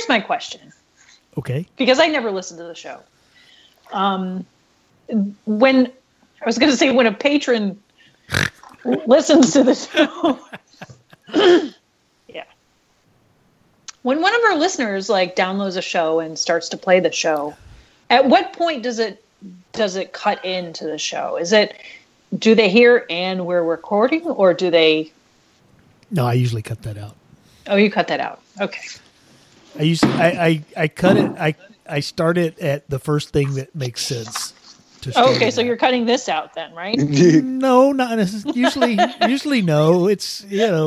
here's my question. Okay. Because I never listened to the show. When a patron listens to the show, yeah. When one of our listeners like downloads a show and starts to play the show, at what point does it cut into the show? Do they hear and we're recording, or do they? No, I usually cut that out. Oh, you cut that out. Okay. I cut it. I start it at the first thing that makes sense. Okay, so you're cutting this out then, right? No, not necessarily. Usually no. It's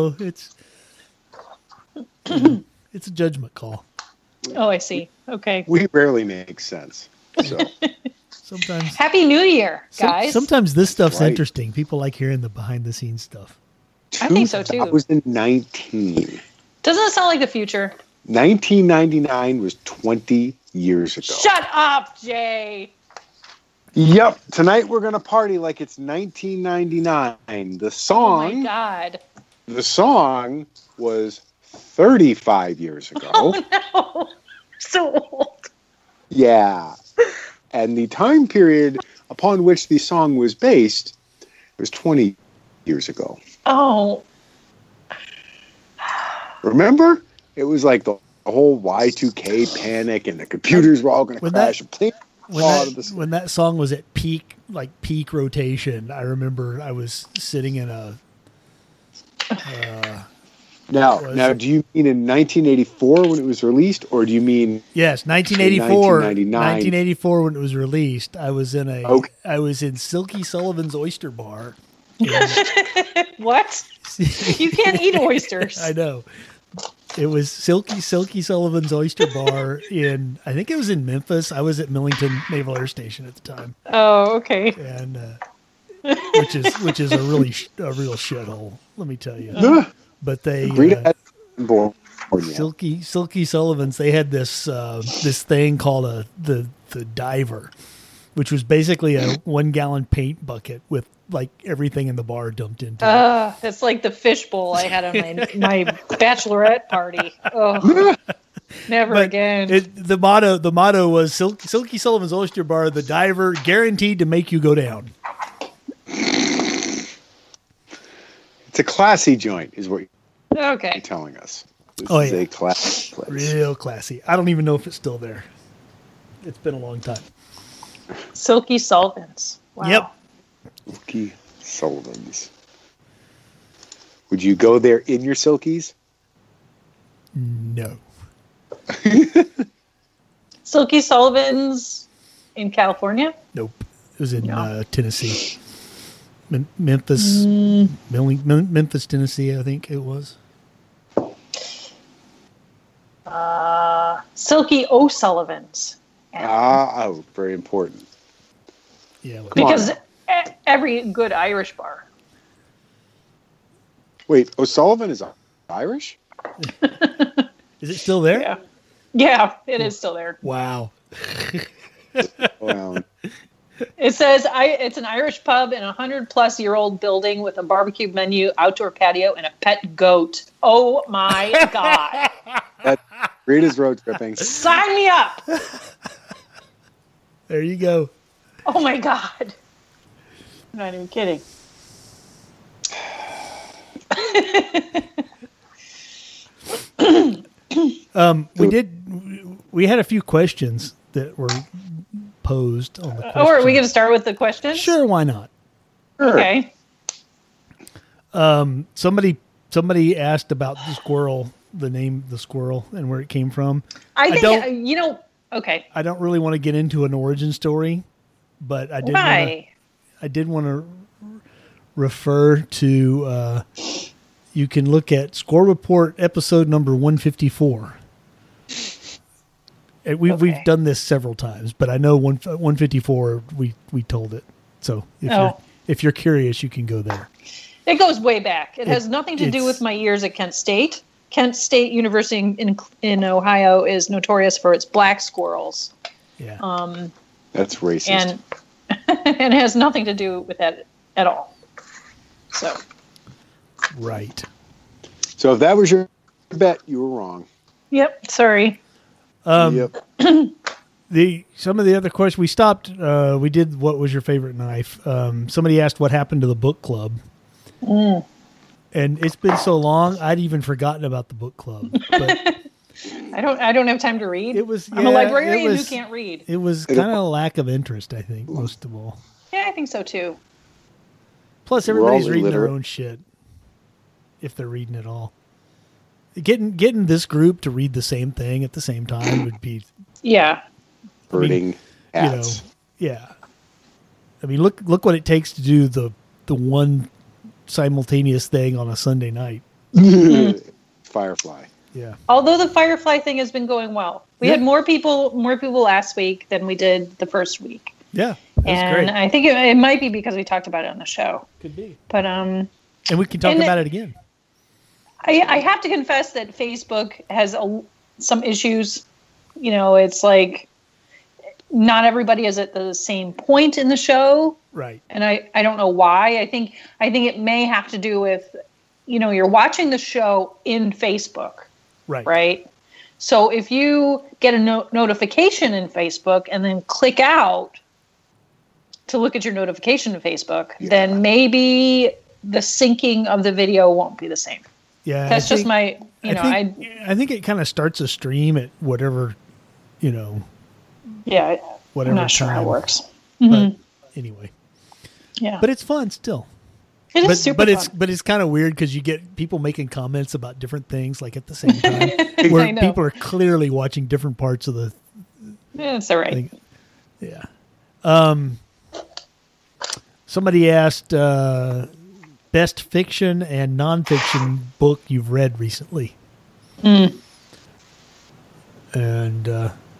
it's a judgment call. Oh, I see. Okay. We rarely make sense. So sometimes. Happy New Year, guys. Sometimes this stuff's interesting. People like hearing the behind the scenes stuff. I think so too. 2019. Doesn't it sound like the future? 1999 was 20 years ago. Shut up, Jay. Yep. Tonight we're going to party like it's 1999. The song. Oh my God. The song was 35 years ago. Oh no. So old. Yeah. And the time period upon which the song was based was 20 years ago. Oh. Remember? It was like the whole Y2K panic and the computers were all going to crash. When that song was at peak rotation, I remember I was sitting in a. Now, do you mean in 1984 when it was released, or do you mean? Yes, 1984. 1984 when it was released. I was in I was in Silky Sullivan's Oyster Bar. What? You can't eat oysters. I know. It was Silky Sullivan's Oyster Bar in, I think it was in Memphis. I was at Millington Naval Air Station at the time. Oh, okay. And which is a real shithole, let me tell you. But they Silky Sullivan's, they had this thing called the diver, which was basically a 1 gallon paint bucket with like everything in the bar dumped into it. That's like the fishbowl I had on my bachelorette party. Oh, never again. The motto was Silky Sullivan's Oyster Bar, the diver, guaranteed to make you go down. It's a classy joint, is what you're okay. telling us. This is a classy place. Real classy. I don't even know if it's still there. It's been a long time. Silky Sullivan's. Wow. Yep. Silky Sullivan's. Would you go there in your silkies? No. Silky Sullivan's in California? Nope. It was in Tennessee. Memphis, Memphis, Tennessee, I think it was. Silky O'Sullivan's. Oh, very important. Yeah, because every good Irish bar. Wait, O'Sullivan is Irish? Is it still there? Yeah, it is still there. Wow. Wow. It says it's an Irish pub in a 100-plus-year-old building with a barbecue menu, outdoor patio, and a pet goat. Oh my God! Rita's road tripping. Sign me up. There you go. Oh my God! I'm not even kidding. We had a few questions that were posed on the question. Are we going to start with the questions? Sure, why not? Okay. Somebody asked about the squirrel, the name of the squirrel, and where it came from. I think okay. I don't really want to get into an origin story, but I did want to refer to. You can look at Squirrel Report episode number 154. We've done this several times, but I know 154 we told it. So if you're curious, you can go there. It goes way back. It has nothing to do with my years at Kent State. Kent State University in Ohio is notorious for its black squirrels. Yeah. That's racist. And it has nothing to do with that at all. So. Right. So if that was your bet, you were wrong. Yep. Sorry. Yep. Some of the other questions we stopped. We did. What was your favorite knife? Somebody asked what happened to the book club, and it's been so long I'd even forgotten about the book club. But I don't have time to read. I'm a librarian who can't read. It was kind of a lack of interest, I think, most of all. Yeah, I think so too. Plus, everybody's reading their own shit, if they're reading it all. Getting this group to read the same thing at the same time would be hurting cats. Yeah. I mean, look what it takes to do the one simultaneous thing on a Sunday night. Firefly. Yeah. Although the Firefly thing has been going well. We had more people last week than we did the first week. Yeah. And great. I think it might be because we talked about it on the show. Could be. But and we can talk about it again. I have to confess that Facebook has some issues. You know, it's like not everybody is at the same point in the show. Right. And I don't know why. I think it may have to do with, you're watching the show in Facebook. Right. Right. So if you get a notification in Facebook and then click out to look at your notification in Facebook, then maybe the syncing of the video won't be the same. Yeah, that's just my, I think it kind of starts a stream at whatever, whatever. I'm not sure how it works. But anyway, yeah, but it's fun still. It is super fun. But it's kind of weird because you get people making comments about different things like at the same time, where people are clearly watching different parts of the. Yeah, it's all right. Yeah. Somebody asked. Best fiction and nonfiction book you've read recently. And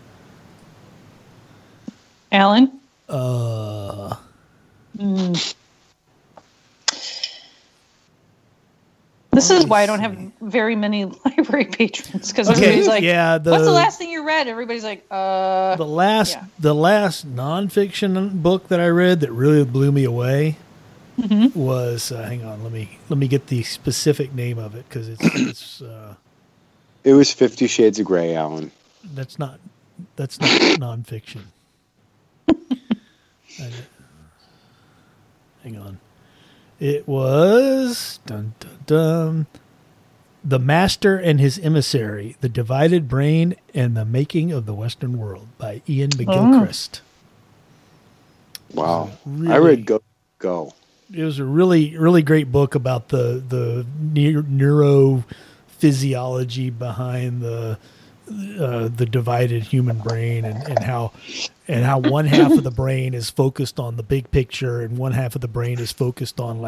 Alan? This is why I don't have very many library patrons, because everybody's like, what's the last thing you read? Everybody's like, The last nonfiction book that I read that really blew me away was hang on, let me get the specific name of it because it's it was 50 Shades of Grey, Alan. That's not nonfiction. Hang on, it was The Master and His Emissary: The Divided Brain and the Making of the Western World by Ian McGilchrist. Wow, really, I read Go. It was a really, really great book about the neurophysiology behind the divided human brain and how one half of the brain is focused on the big picture and one half of the brain is focused on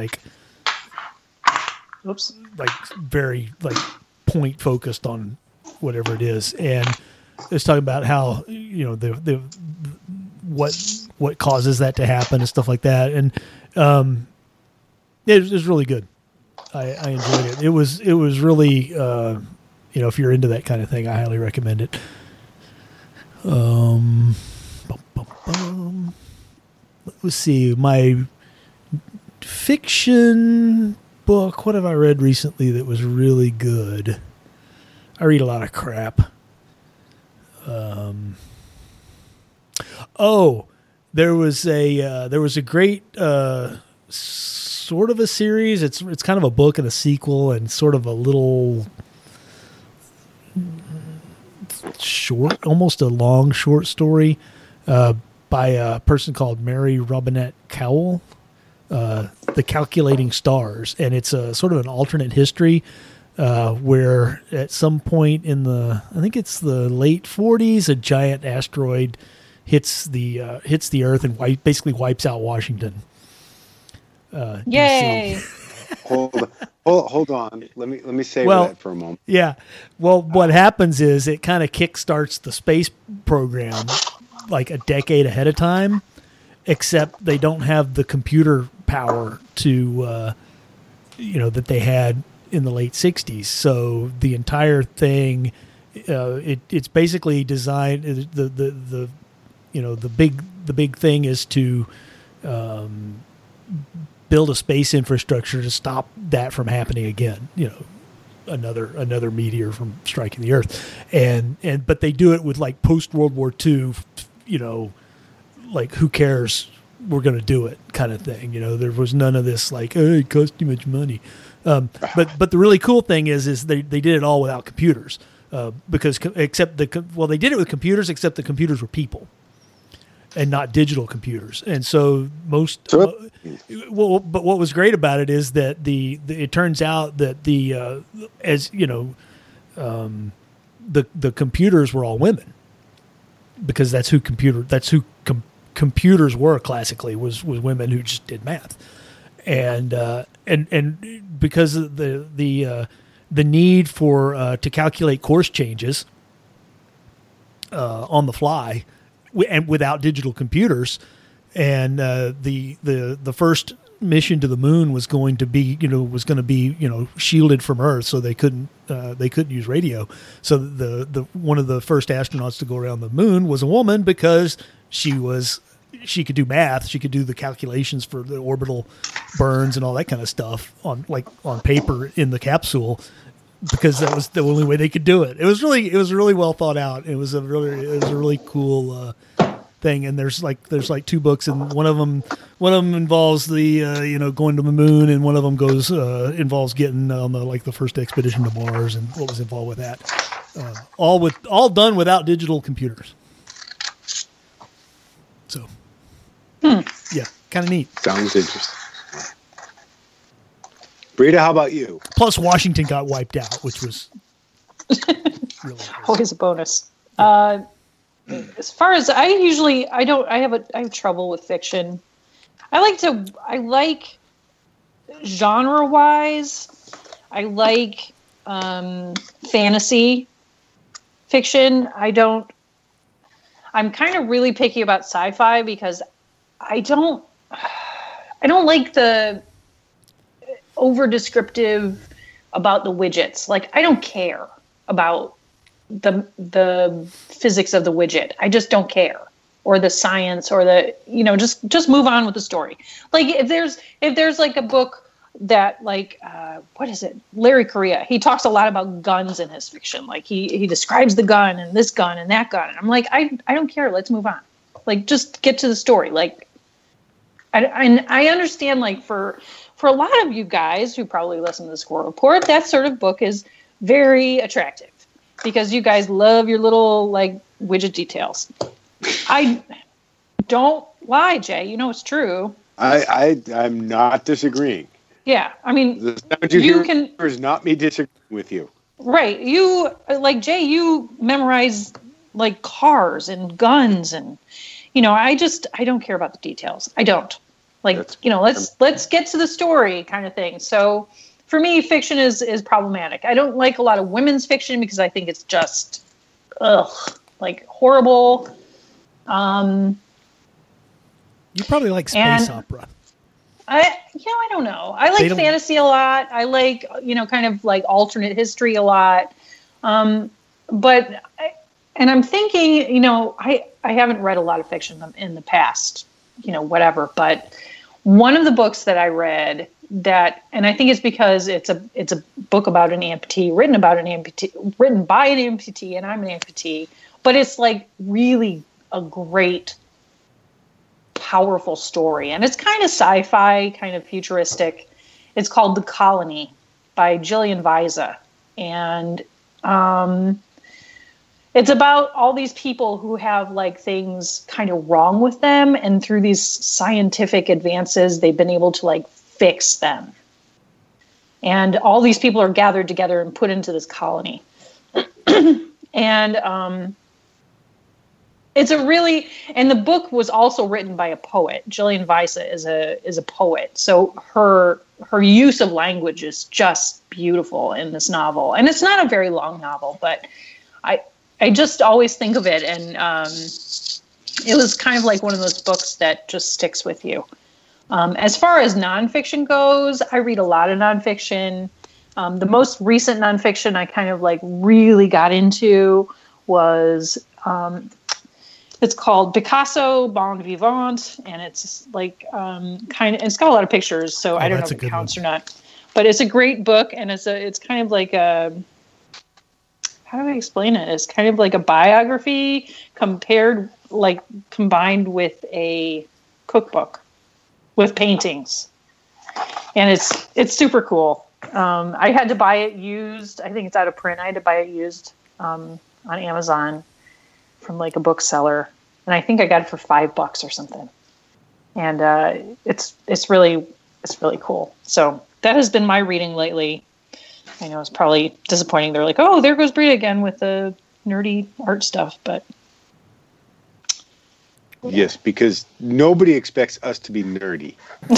very point focused on whatever it is. And it's talking about how the what causes that to happen and stuff like that. And it was really good. I enjoyed it. It was really, if you're into that kind of thing, I highly recommend it. Let's see. My fiction book, what have I read recently that was really good? I read a lot of crap. There was a great sort of a series. It's kind of a book and a sequel and sort of a little short, almost a long short story by a person called Mary Robinette Kowal, The Calculating Stars. And it's a sort of an alternate history where at some point in I think it's the late 40s, a giant asteroid hits the Earth and basically wipes out Washington. Yay! Hold on. Let me say that for a moment. Yeah. Well, what happens is it kind of kickstarts the space program like a decade ahead of time, except they don't have the computer power to, that they had in the late 60s. So the entire thing, it's basically designed. The big thing is to build a space infrastructure to stop that from happening again. another meteor from striking the Earth, but they do it with like post World War II, like who cares, we're going to do it kind of thing. There was none of this like, oh, it costs too much money. But the really cool thing is they did it all without computers, because they did it with computers, except the computers were people and not digital computers. And so but what was great about it is that it turns out that the computers were all women, because that's who computers were classically, was women who just did math. And because of the need for to calculate course changes on the fly, and without digital computers, and the first mission to the moon was going to be shielded from Earth, so they couldn't use radio. So the one of the first astronauts to go around the moon was a woman, because she could do math. She could do the calculations for the orbital burns and all that kind of stuff on paper in the capsule, because that was the only way they could do it. It was really well thought out. It was a really cool thing. And there's like 2 books, and one of them involves the going to the moon, and one of them involves getting on the first expedition to Mars and what was involved with that. All done without digital computers. So. Yeah, kind of neat. Sounds interesting. Brita, how about you? Plus, Washington got wiped out, which was really always a bonus. As far as I have trouble with fiction. I like genre-wise. I like fantasy fiction. I'm kind of really picky about sci-fi, because I don't like the over descriptive about the widgets. Like, I don't care about the physics of the widget. I just don't care, or the science, or the just move on with the story. Like, if there's like a book that what is it? Larry Correia. He talks a lot about guns in his fiction. Like he describes the gun and this gun and that gun. And I'm like, I don't care. Let's move on. Like, just get to the story. Like. I understand, like, for a lot of you guys who probably listen to the Squirrel Report, that sort of book is very attractive, because you guys love your little, like, widget details. I don't lie, Jay. It's true. I'm not disagreeing. Yeah, I mean, the sound you hear is not me disagreeing with you. Right. You, like, Jay, you memorize, like, cars and guns and... I don't care about the details. I don't. Let's get to the story kind of thing. So for me, fiction is problematic. I don't like a lot of women's fiction, because I think it's just, horrible. You probably like space opera. I don't know. I like fantasy a lot. I like, kind of like alternate history a lot. And I'm thinking, I haven't read a lot of fiction in the past, whatever. But one of the books that I read and I think it's because it's a book about an amputee, written by an amputee, and I'm an amputee. But it's like really a great, powerful story. And it's kind of sci-fi, kind of futuristic. It's called The Colony by Gillian Vaiza. And it's about all these people who have like things kind of wrong with them. And through these scientific advances, they've been able to like fix them. And all these people are gathered together and put into this colony. And it's and the book was also written by a poet. Gillian Vaiza is a poet. So her use of language is just beautiful in this novel. And it's not a very long novel, but I just always think of it, and it was kind of like one of those books that just sticks with you. As far as nonfiction goes, I read a lot of nonfiction. The most recent nonfiction I kind of like really got into was it's called Picasso Bon Vivant, and it's like it's got a lot of pictures, so I don't know if it counts or not. But it's a great book, and it's kind of like a, how do I explain it? It's kind of like a biography combined with a cookbook with paintings, and it's super cool. I had to buy it used. I think it's out of print. I had to buy it used on Amazon from like a bookseller, and I think I got it for $5 or something. And it's really cool. So that has been my reading lately. I know it's probably disappointing. They're like, oh, there goes Bria again with the nerdy art stuff, but yes, because nobody expects us to be nerdy.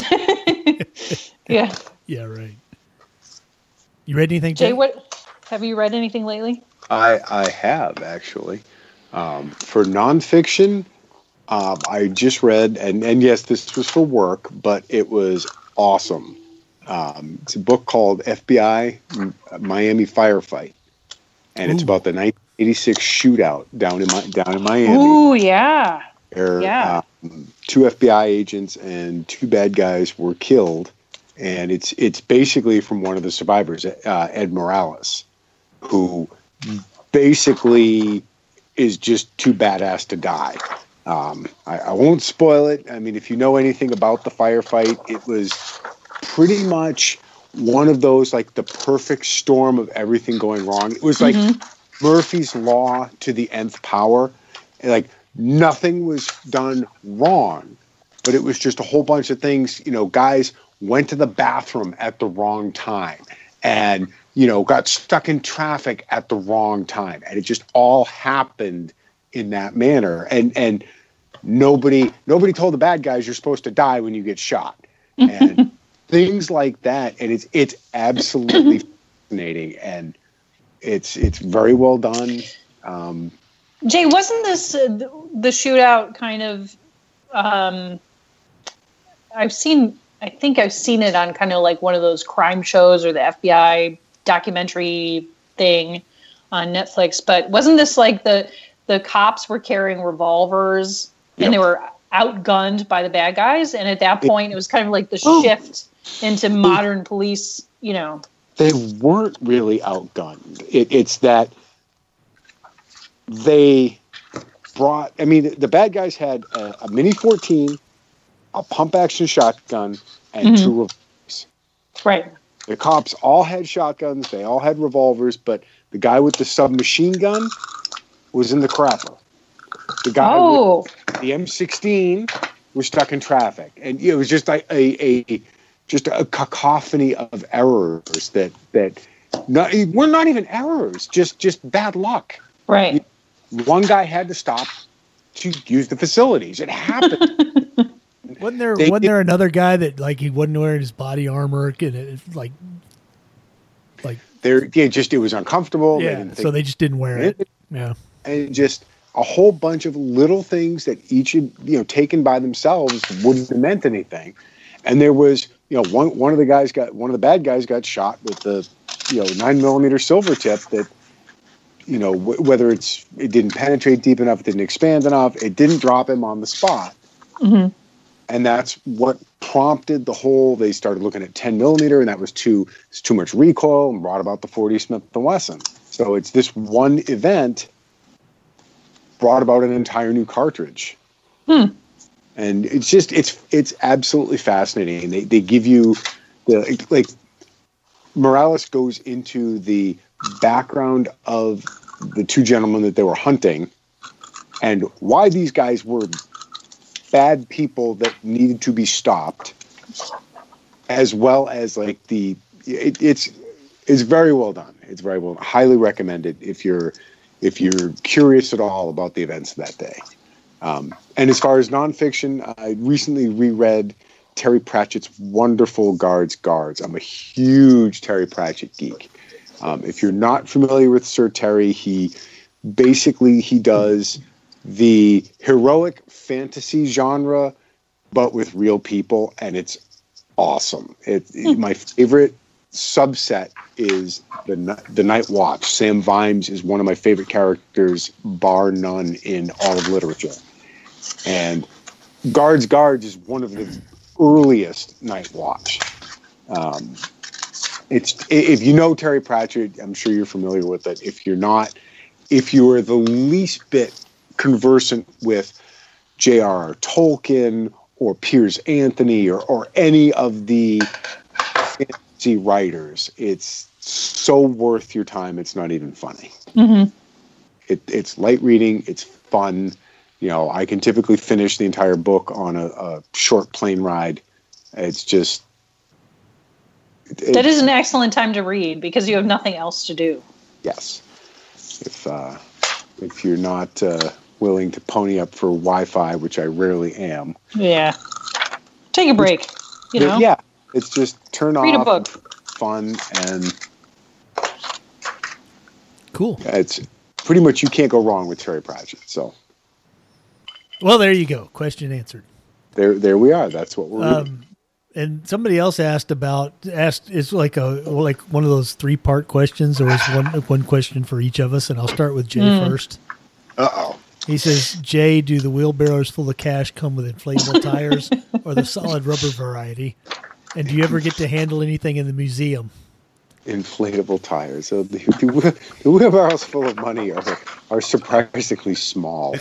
Yeah. Yeah, right. You read anything, Jay? Have you read anything lately? I have, actually. For nonfiction, I just read, and yes, this was for work, but it was awesome. It's a book called FBI Miami Firefight, and it's about the 1986 shootout down in Miami. Ooh, yeah. Where, 2 FBI agents and 2 bad guys were killed, and it's basically from one of the survivors, Ed Morales, who basically is just too badass to die. I won't spoil it. I mean, if you know anything about the firefight, it was pretty much one of those, like, the perfect storm of everything going wrong. It was like Murphy's Law to the nth power. Like, nothing was done wrong, but it was just a whole bunch of things. Guys went to the bathroom at the wrong time and, got stuck in traffic at the wrong time. And it just all happened in that manner. And nobody told the bad guys you're supposed to die when you get shot. And things like that. And it's absolutely fascinating. And it's very well done. Jay, wasn't this the shootout kind of, I think I've seen it on kind of like one of those crime shows or the FBI documentary thing on Netflix, but wasn't this like the cops were carrying revolvers and they were outgunned by the bad guys? And at that point, it was kind of like the shift into modern police, They weren't really outgunned. It's that they brought, the bad guys had a Mini 14, a pump action shotgun, and 2 revolvers. Right. The cops all had shotguns, they all had revolvers, but the guy with the submachine gun was in the crapper. The guy with the M16 was stuck in traffic. And it was just like a cacophony of errors that were not even errors, just bad luck. Right. One guy had to stop to use the facilities. It happened. Wasn't there another guy that, like, he wasn't wearing his body armor and it it was uncomfortable. Yeah, so they just didn't wear it. Yeah. And just a whole bunch of little things that each, taken by themselves wouldn't have meant anything. And there was, one of the bad guys got shot with the, 9mm silver tip that, whether it didn't penetrate deep enough, it didn't expand enough, it didn't drop him on the spot. Mm-hmm. And that's what prompted they started looking at 10mm, and that was too much recoil, and brought about the 40 Smith & Wesson. So it's this one event brought about an entire new cartridge. And it's absolutely fascinating. They give you Morales goes into the background of the 2 gentlemen that they were hunting and why these guys were bad people that needed to be stopped, as well as it's very well done. It's very well done. Highly recommended if you're curious at all about the events of that day. And as far as nonfiction, I recently reread Terry Pratchett's wonderful Guards. I'm a huge Terry Pratchett geek. If you're not familiar with Sir Terry, he does the heroic fantasy genre, but with real people, and it's awesome. My favorite subset is the Night Watch. Sam Vimes is one of my favorite characters, bar none, in all of literature. And Guards is one of the earliest Night Watch. if you know Terry Pratchett, I'm sure you're familiar with it. If you're not, if you are the least bit conversant with J.R.R. Tolkien or Piers Anthony or any of the fantasy writers, it's so worth your time. It's not even funny. Mm-hmm. It's light reading. It's fun. You know, I can typically finish the entire book on a short plane ride. It's just... That is an excellent time to read because you have nothing else to do. Yes. If you're not willing to pony up for Wi-Fi, which I rarely am. Yeah. Take a break, you know? Yeah. It's just turn off. Read a book. Fun and... Cool. It's pretty much, you can't go wrong with Terry Pratchett. So... Well, there you go. Question answered. There we are. That's what we're reading. And somebody else asked, it's like one of those 3-part questions, or is one question for each of us, and I'll start with Jay first. Uh-oh. He says, Jay, do the wheelbarrows full of cash come with inflatable tires or the solid rubber variety? And do you ever get to handle anything in the museum? Inflatable tires. So the wheelbarrows full of money are surprisingly small.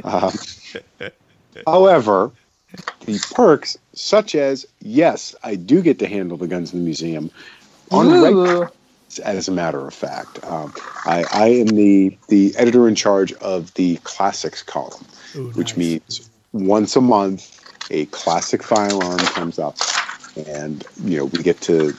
However, the perks, such as, yes, I do get to handle the guns in the museum on regular, as a matter of fact. I am the editor in charge of the classics column, which means once a month a classic firearm comes up, and we get to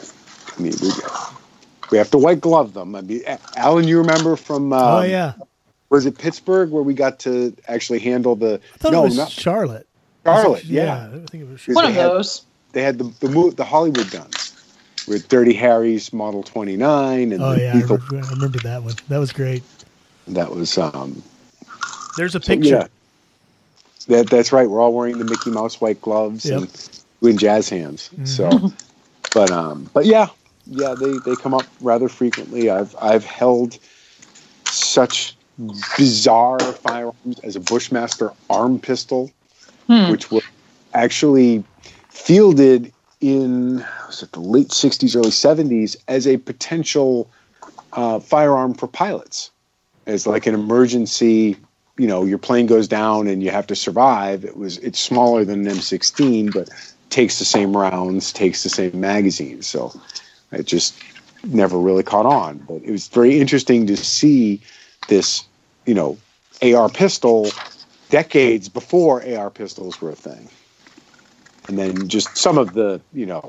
we have to white glove them. I mean, Alan, you remember from was it Pittsburgh where we got to actually handle the? I thought it was not Charlotte. Charlotte, yeah. I think it was one of those. They had the Hollywood guns with Dirty Harry's Model 29 and I remember that one. That was great. That was There's a picture. That's right. We're all wearing the Mickey Mouse white gloves and doing jazz hands. Mm-hmm. So, but yeah, they come up rather frequently. I've held such bizarre firearms as a Bushmaster arm pistol, which were actually fielded in the late 60s, early 70s as a potential firearm for pilots, as like an emergency. Your plane goes down and you have to survive. It's smaller than an M16, but takes the same rounds, takes the same magazines. So it just never really caught on. But it was very interesting to see this, AR pistol decades before AR pistols were a thing. And then just some of the,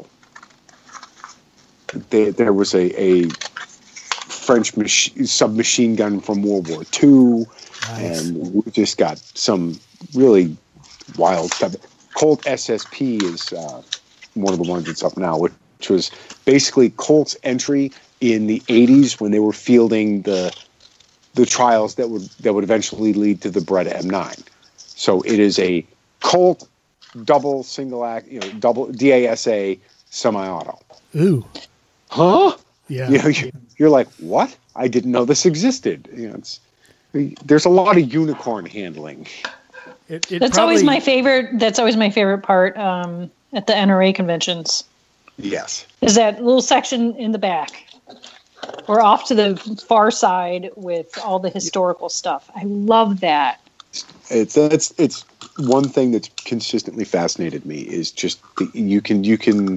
there was a French submachine gun from World War II. Nice. And we just got some really wild stuff. Colt SSP is one of the ones that's up now, which was basically Colt's entry in the 80s when they were fielding the trials that would eventually lead to the Beretta M9. So it is a Colt double double DASA semi-auto. Ooh. Huh? Yeah. You're like, what? I didn't know this existed. There's a lot of unicorn handling. That's always my favorite. That's always my favorite part at the NRA conventions. Yes. Is that little section in the back. We're off to the far side with all the historical stuff. I love that. It's one thing that's consistently fascinated me is just you can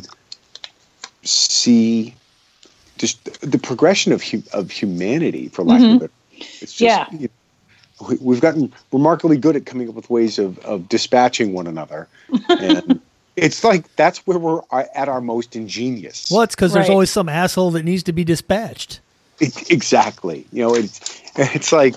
see just the progression of humanity, for lack of a better. It's just, we've gotten remarkably good at coming up with ways of dispatching one another, and it's like that's where we're at our most ingenious. Well, it's because there's always some asshole that needs to be dispatched. Exactly. It's like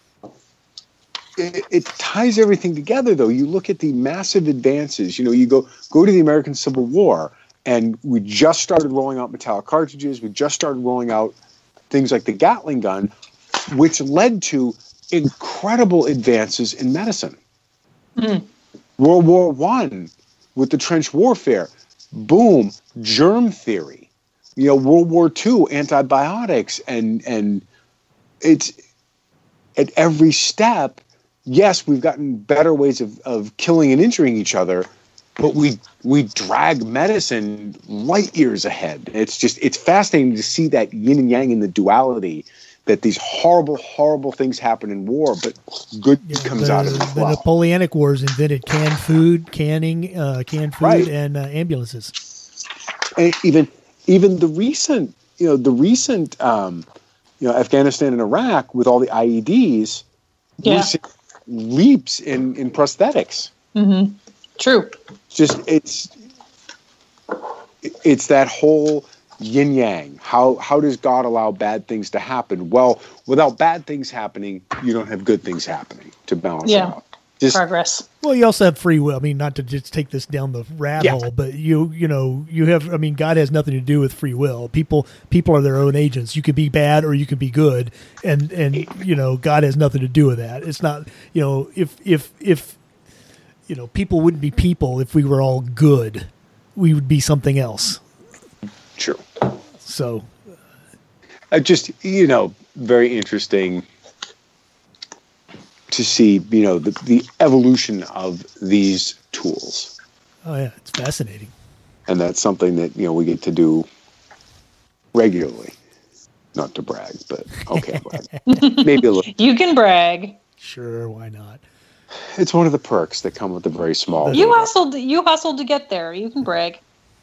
it ties everything together. Though you look at the massive advances. You go to the American Civil War, and we just started rolling out metallic cartridges. We just started rolling out things like the Gatling gun, which led to incredible advances in medicine. World War I with the trench warfare, boom, germ theory. World War II, antibiotics, and it's at every step. Yes, we've gotten better ways of killing and injuring each other, but we drag medicine light years ahead. It's fascinating to see that yin and yang in the duality, that these horrible, horrible things happen in war, but good comes out of it as well. The Napoleonic Wars invented canned food, right. And ambulances. And even the recent Afghanistan and Iraq with all the IEDs, we're seeing leaps in prosthetics. Mm-hmm. True. It's that whole yin yang. How does God allow bad things to happen? Well, without bad things happening, you don't have good things happening to balance it out. Progress. Well, you also have free will. I mean, not to just take this down the rat hole, but you have. I mean, God has nothing to do with free will. People are their own agents. You could be bad or you could be good, and God has nothing to do with that. It's not if people wouldn't be people if we were all good. We would be something else. True. So, just very interesting to see the evolution of these tools. Oh yeah, it's fascinating. And that's something that we get to do regularly. Not to brag, but okay, brag. Maybe a little. You can brag. Sure, why not? It's one of the perks that come with the very small. You hustled to get there. You can brag.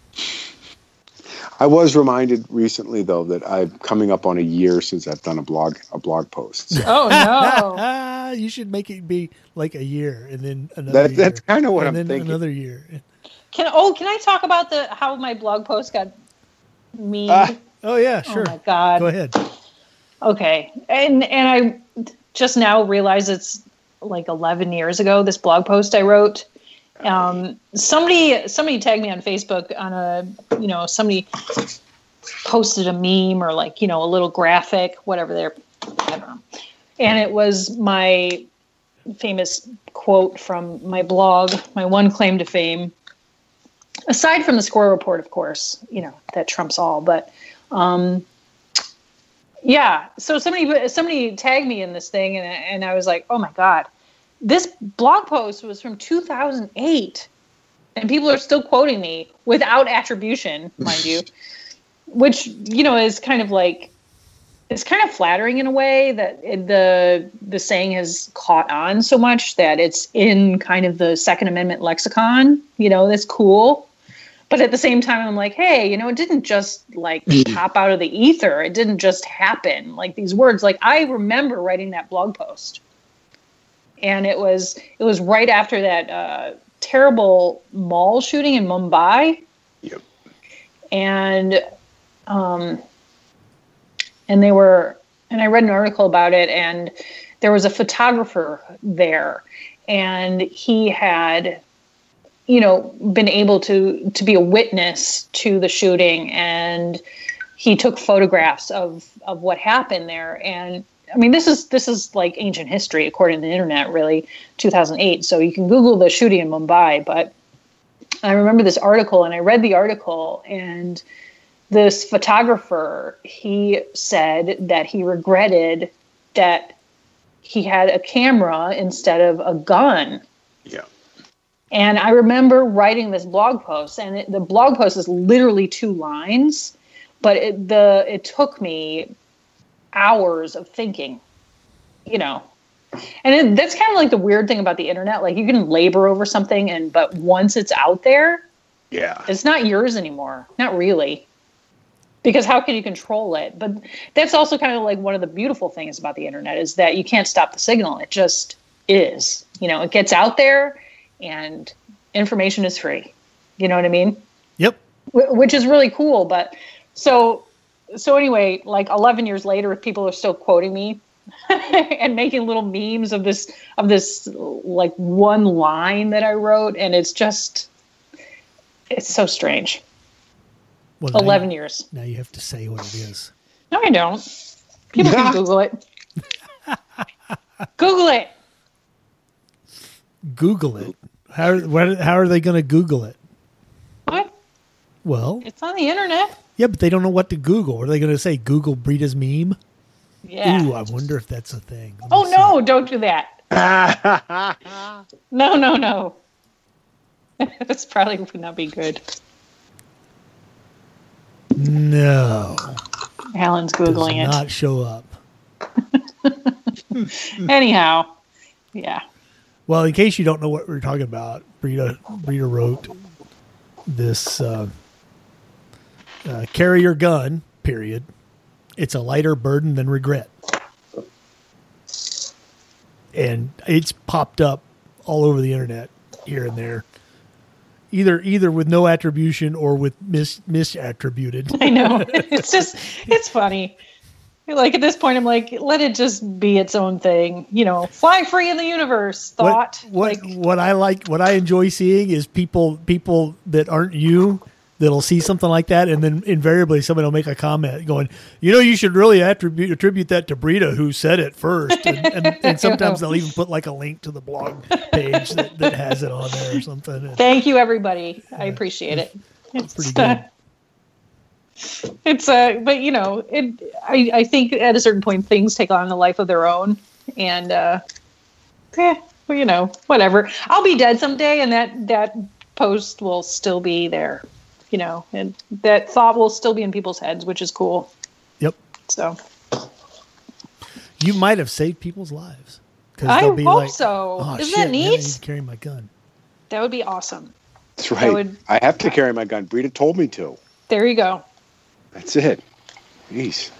I was reminded recently, though, that I'm coming up on a year since I've done a blog post. So. Oh no! You should make it be like a year, and then another year. That's kind of what I'm thinking. thinking. Another year. Can I talk about how my blog post got memed? Oh yeah, sure. Oh my God! Go ahead. Okay, and I just now realized it's like 11 years ago. This blog post I wrote. Somebody tagged me on Facebook on somebody posted a meme or a little graphic, whatever I don't know. And it was my famous quote from my blog, my one claim to fame, aside from the Squirrel Report, of course, that trumps all. But, so somebody tagged me in this thing and I was like, oh my God. This blog post was from 2008, and people are still quoting me without attribution, mind you, which, is kind of it's kind of flattering in a way that the saying has caught on so much that it's in kind of the Second Amendment lexicon, that's cool. But at the same time, I'm like, hey, it didn't just pop out of the ether. It didn't just happen. These words, I remember writing that blog post. And it was right after that terrible mall shooting in Mumbai. Yep. And I read an article about it, and there was a photographer there, and he had, been able to be a witness to the shooting, and he took photographs of what happened there. And I mean, this is like ancient history, according to the internet, really, 2008. So you can Google the shooting in Mumbai. But I remember this article, and I read the article, and this photographer, he said that he regretted that he had a camera instead of a gun. Yeah. And I remember writing this blog post, and the blog post is literally 2 lines, but it took me hours of thinking, and that's kind of like the weird thing about the internet. You can labor over something, but once it's out there, it's not yours anymore. Not really, because how can you control it? But that's also kind of one of the beautiful things about the internet is that you can't stop the signal. It just is, it gets out there, and information is free. You know what I mean? Yep. Which is really cool. But so anyway, 11 years later, people are still quoting me and making little memes of this one line that I wrote. And it's so strange. Well, 11 years. Now you have to say what it is. No, I don't. People can Google it. Google it. Google it. How are they going to Google it? What? Well, it's on the internet. Yeah, but they don't know what to Google. Are they going to say Google Brita's meme? Yeah. Ooh, I wonder if that's a thing. No, don't do that. No. This probably would not be good. No. Alan's Googling it. Does not show up. Anyhow, yeah. Well, in case you don't know what we're talking about, Brita wrote this carry your gun, period. It's a lighter burden than regret. And it's popped up all over the internet here and there. Either with no attribution or with misattributed. I know. It's funny. Like at this point, I'm like, let it just be its own thing. Fly free in the universe. Thought. What I enjoy seeing is people that aren't you that'll see something like that, and then invariably somebody will make a comment going, you should really attribute that to Brita, who said it first. And sometimes they'll even put like a link to the blog page that has it on there or something. Thank you, everybody. I appreciate it. It's pretty good. I think at a certain point things take on a life of their own, and whatever. I'll be dead someday, and that post will still be there. And that thought will still be in people's heads, which is cool. Yep. So you might have saved people's lives. I hope so. Oh, Isn't that neat? I need to carry my gun. That would be awesome. That's right. I have to carry my gun. Brita told me to. There you go. That's it. Jeez.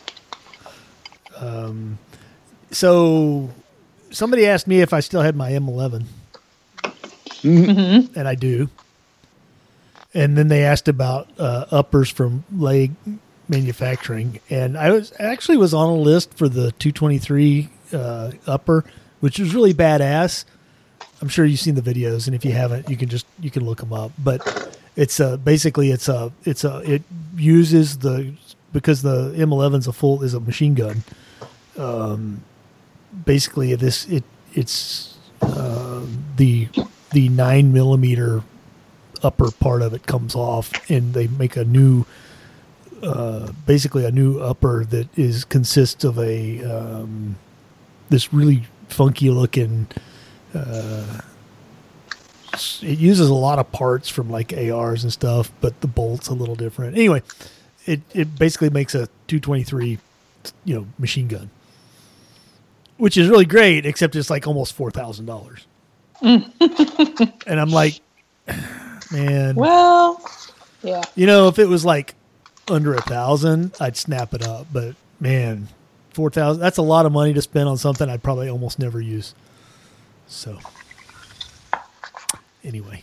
So somebody asked me if I still had my M11. Mm-hmm. And I do. And then they asked about uppers from Leg Manufacturing, and I was on a list for the 223 upper, which was really badass. I'm sure you've seen the videos, and if you haven't, you can look them up. But it's basically it uses because the M11's is a machine gun. Basically, it's the 9mm upper part of it comes off, and they make a new basically a new upper that consists of a this really funky looking it uses a lot of parts from like ARs and stuff, but the bolt's a little different. Anyway, it basically makes a 223 machine gun, which is really great, except it's like almost $4,000. And I'm like, man. Well, yeah. If it was like under 1,000, I'd snap it up. But man, 4,000, that's a lot of money to spend on something I'd probably almost never use. So anyway.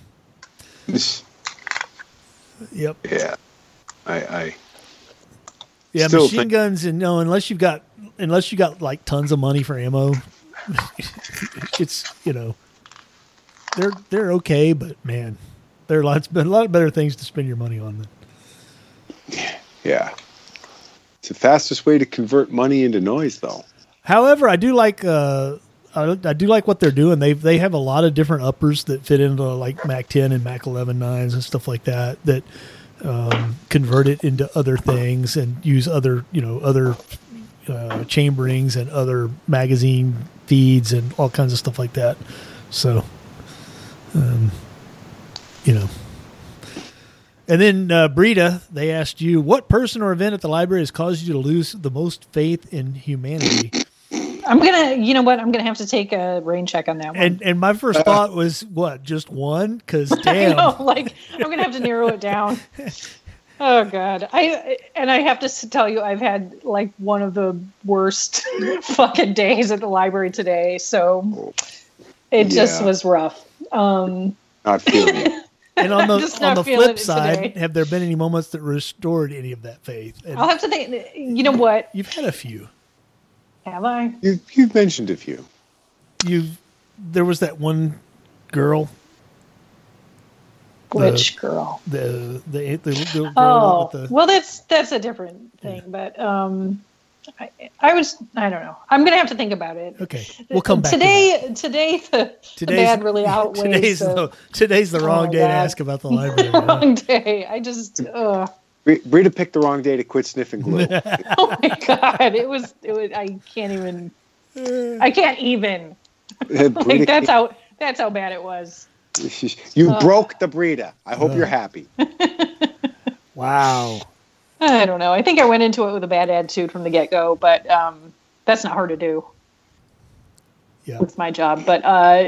Yep. Yeah. I yeah, machine guns, and unless you got like tons of money for ammo, it's they're okay, but man, there are a lot better things to spend your money on than. Yeah. It's the fastest way to convert money into noise, though. However, I do like what they're doing. They have a lot of different uppers that fit into like Mac 10 and Mac 11 9s and stuff like that convert it into other things and use other chamberings and other magazine feeds and all kinds of stuff like that. So, And then Brita, they asked you, what person or event at the library has caused you to lose the most faith in humanity? I'm gonna have to take a rain check on that one. And my first thought was, what, just one? Because damn, I know, I'm gonna have to narrow it down. Oh God, I have to tell you, I've had like one of the worst fucking days at the library today. So it just was rough. Not feeling it. And on the flip side, have there been any moments that restored any of that faith? And I'll have to think. You know what? You've had a few. Have I? You've mentioned a few. There was that one girl. Which girl? The girl. Oh, with well, that's a different thing. Yeah. But I don't know. I'm gonna have to think about it. Okay, we'll come back. Today the bad really outweighs. Today's the wrong day to ask about the library. Wrong day. I just. Brita picked the wrong day to quit sniffing glue. Oh my God! It was. I can't even. Like, that's how bad it was. You broke the Brita. I hope you're happy. Wow. I don't know. I think I went into it with a bad attitude from the get-go, but that's not hard to do. Yeah. With my job. But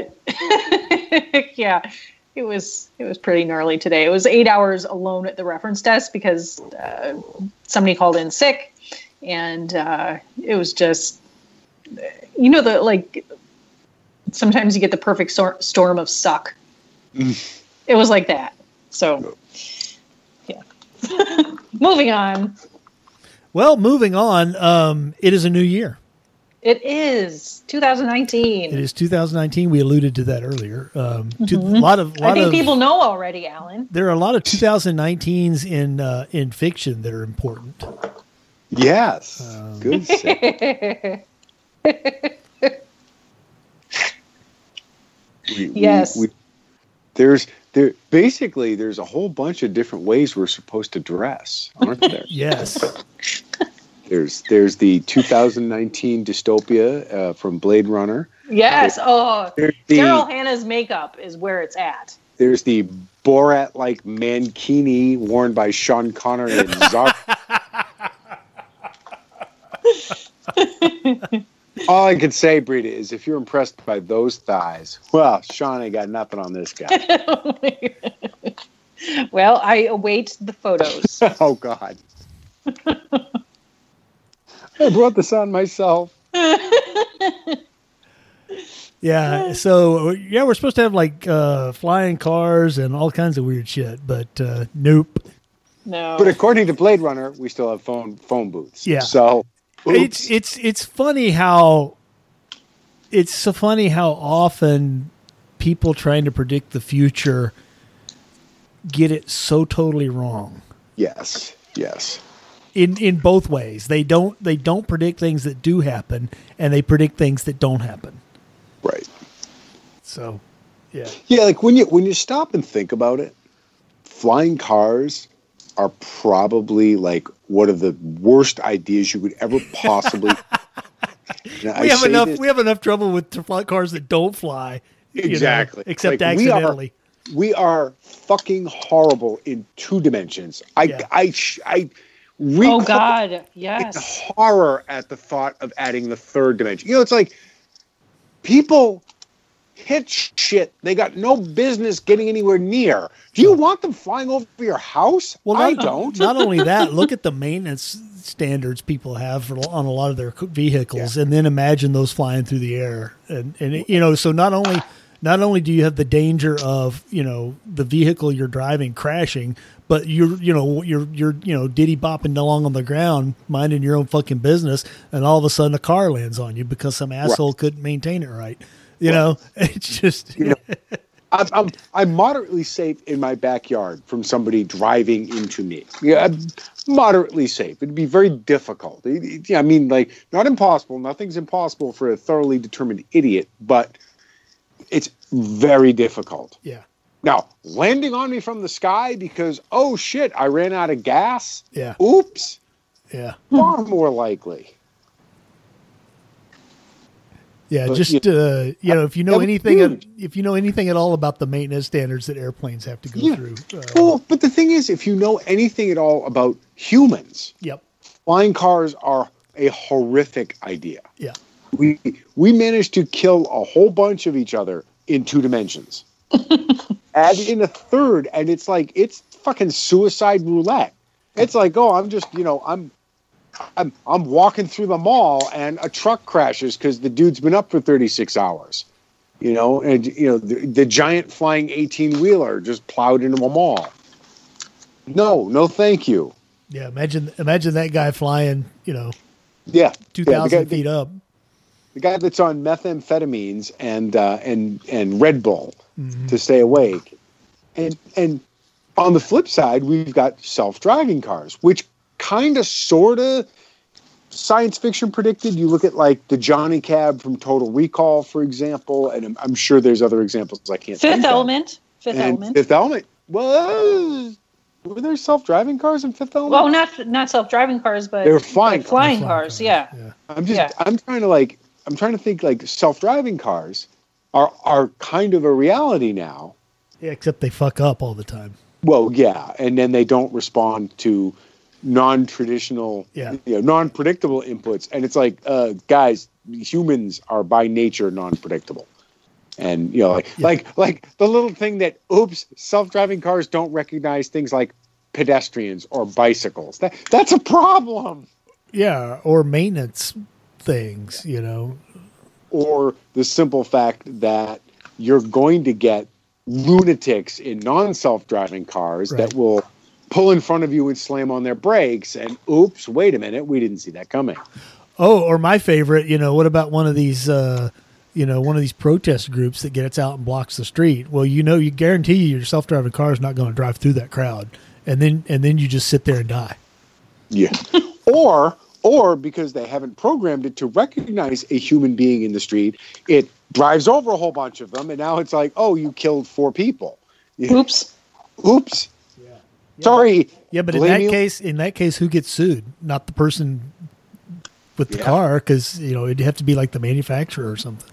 yeah, it was pretty gnarly today. It was 8 hours alone at the reference desk because somebody called in sick, and it was just, sometimes you get the perfect storm of suck. It was like that. So, yeah. Moving on. Well, moving on. It is a new year. It is 2019. It is 2019. We alluded to that earlier. I think people know already, Alan. There are a lot of 2019s in fiction that are important. Yes. Good. Yes. There's a whole bunch of different ways we're supposed to dress, aren't there? Yes. There's the 2019 dystopia from Blade Runner. Yes. Daryl Hannah's makeup is where it's at. There's the Borat-like mankini worn by Sean Connery and Zark. All I can say, Brita, is if you're impressed by those thighs, well, Sean ain't got nothing on this guy. Well, I await the photos. Oh, God. I brought this on myself. Yeah. So, yeah, we're supposed to have like flying cars and all kinds of weird shit, but nope. No. But according to Blade Runner, we still have phone booths. Yeah. So oops. It's funny how often people trying to predict the future get it so totally wrong. Yes. In both ways. They don't predict things that do happen, and they predict things that don't happen. Right. So, yeah. Yeah, like when you stop and think about it, flying cars are probably like one of the worst ideas you could ever possibly. We have enough trouble with cars that don't fly. Exactly. Except like accidentally. We are fucking horrible in 2 dimensions. Oh God! Yes. Horror at the thought of adding the 3rd dimension. It's like people hit shit they got no business getting anywhere near. Do you want them flying over your house? Well, I don't. Not only that, look at the maintenance standards people have on a lot of their vehicles, and then imagine those flying through the air. And so not only do you have the danger of the vehicle you're driving crashing, but you're diddy bopping along on the ground, minding your own fucking business, and all of a sudden a car lands on you because some asshole couldn't maintain it right. It's just. I'm moderately safe in my backyard from somebody driving into me. Yeah, I'm moderately safe. It'd be very difficult. I mean, like, not impossible. Nothing's impossible for a thoroughly determined idiot, but it's very difficult. Yeah. Now, landing on me from the sky because, oh shit, I ran out of gas. Yeah. Oops. Yeah. Far more likely. Yeah, but, just if you know anything at all about the maintenance standards that airplanes have to go through. Well, but the thing is, if you know anything at all about humans, yep, flying cars are a horrific idea. Yeah. We managed to kill a whole bunch of each other in 2 dimensions. Add in a 3rd, and it's like it's fucking suicide roulette. It's like, oh, I'm just I'm walking through the mall and a truck crashes because the dude's been up for 36 hours. The giant flying 18-wheeler just plowed into a mall. No, thank you. Yeah, imagine that guy flying, 2,000 feet up. The guy that's on methamphetamines and Red Bull to stay awake. And on the flip side, we've got self-driving cars, which kind of, sort of science fiction predicted. You look at like the Johnny Cab from Total Recall, for example, and I'm sure there's other examples I can't think of. Fifth Element. Well, were there self-driving cars in Fifth Element? Well, not self-driving cars, but they were flying cars. Yeah. I'm trying to think like self-driving cars are kind of a reality now, Yeah, except they fuck up all the time. Well, yeah, and then they don't respond to non-traditional, non-predictable inputs. And it's like, guys, humans are by nature non-predictable. And like the little thing that self-driving cars don't recognize things like pedestrians or bicycles. That's a problem. Yeah, or maintenance things, Or the simple fact that you're going to get lunatics in non-self-driving cars that will pull in front of you and slam on their brakes, and oops, wait a minute, we didn't see that coming. Oh, or my favorite, what about one of these protest groups that gets out and blocks the street? Well, you guarantee your self-driving car is not going to drive through that crowd, and then you just sit there and die. Yeah. Or because they haven't programmed it to recognize a human being in the street, it drives over a whole bunch of them, and now it's like, oh, you killed 4 people. Oops. Yeah. Sorry. Yeah, but in that case, who gets sued? Not the person with the car, because it'd have to be like the manufacturer or something.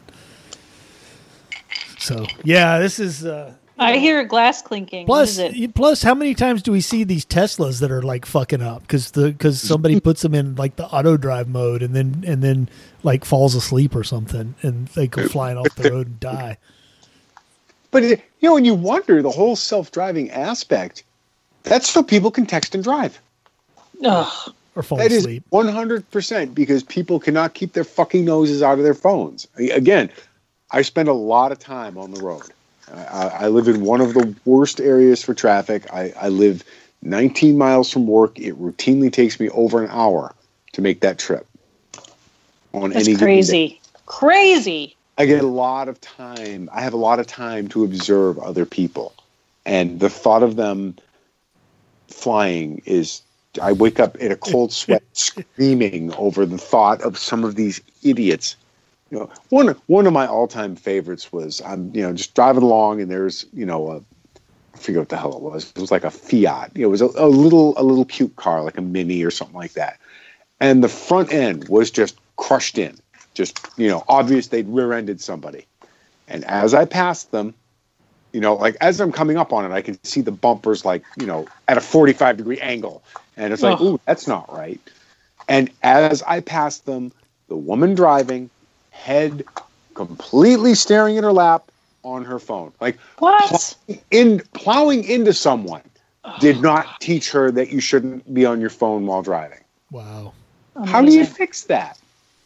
So yeah, this is. I hear glass clinking. Plus, how many times do we see these Teslas that are like fucking up because somebody puts them in like the auto drive mode and then like falls asleep or something and they go flying off the road and die. But when you wonder the whole self-driving aspect, that's so people can text and drive. Ugh. Or fall asleep. That is 100% because people cannot keep their fucking noses out of their phones. Again, I spend a lot of time on the road. I live in one of the worst areas for traffic. I live 19 miles from work. It routinely takes me over an hour to make that trip. That's crazy. Crazy. I get a lot of time. I have a lot of time to observe other people. And the thought of them flying is, I wake up in a cold sweat screaming over the thought of some of these idiots. One of my all-time favorites was I'm just driving along and there's I forget what the hell it was. It was like a Fiat. It was a little cute car, like a Mini or something like that. And the front end was just crushed in, just obvious they'd rear-ended somebody. And as I passed them, like as I'm coming up on it, I can see the bumpers like at a 45-degree angle, and it's like, ooh, that's not right. And as I passed them, the woman driving, head completely staring at her lap on her phone. Like what? Plowing into someone did not teach her that you shouldn't be on your phone while driving. Wow. Amazing. How do you fix that?